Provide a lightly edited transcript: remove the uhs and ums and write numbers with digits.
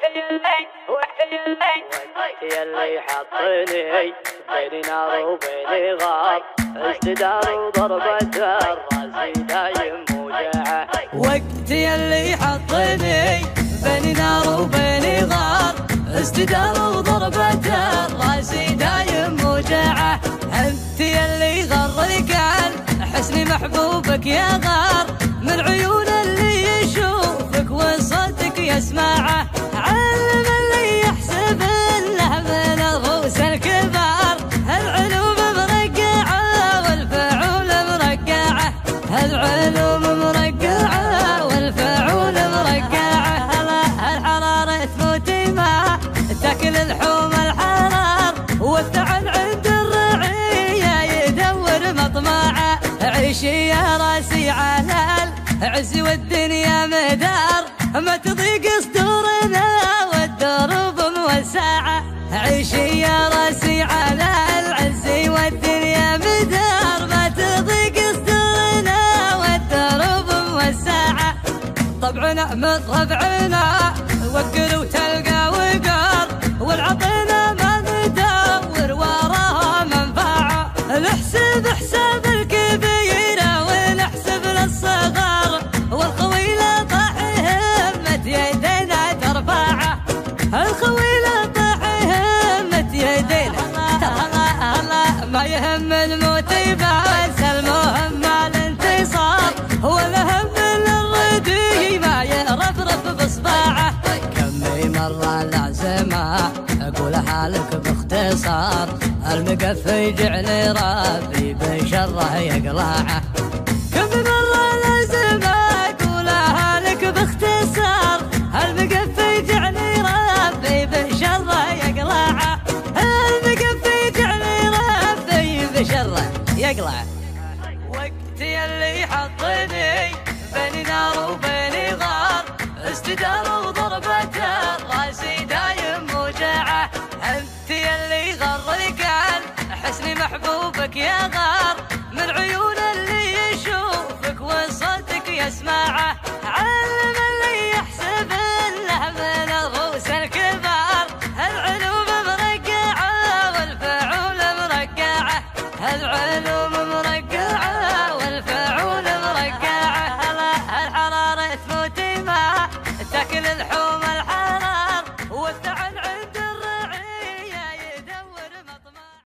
يلي حطني بين نار وبين غار، ازددار وضربة الراس دايم موجعه. وقت يلي حطني بين نار وبين غار، ازددار وضربة الراس دايم موجعه. انت يلي غرك عن حسن محبوبك يا غار، من عيون اللي يشوفك وصوتك يسمعه. علم اللي يحسب انه من الروس الكبار، العلوم مرقعه والفعول مرقعه، العلوم مرقعه والفعول مرقعه. الحرارة تموتي ما تاكل لحوم الحرار، والثعن عند الرعية يدور مطمعه. عيشي يا راسي على العز والدنيا مدار، ما تضيق صدورنا والدروب موسعه. عيشي يا راسي على العز والدنيا مدار، ما تضيق صدورنا والدروب موسعه. طبعنا من طبعنا وقر وتلقى وقار، والعطينا ما ندور وراها منفعه. نحسب حساب الكبيره ونحسب للصغار، والخويله طاح همة يدينا ترفعه. الخويله طاح همة يدينا الله ما يهم الموت بس المهم الانتصار، ولا هم الردي ما يرفرف بصباعه. كمي مرة العزمة اقولها لك باختصار، المقفي يجعلني ربي بشره يقلعه. كم مرة العزمة اقولها لك باختصار، المقفي يجعلني ربي بشره يقلعه. المقفي يجعلني ربي بشره يقلعه. وقت يلي حطني بين نار وبين غار، ازددار وضربة الراس دايم موجعه. انت يلي غرك عن حسن محبوبك يا غار، من عيون اللي يشوفك وصوتك يسمعه. علم اللي يحسب انه من الروس الكبار، العلوم مرقعه والفعول مرقعه، العلوم مرقعه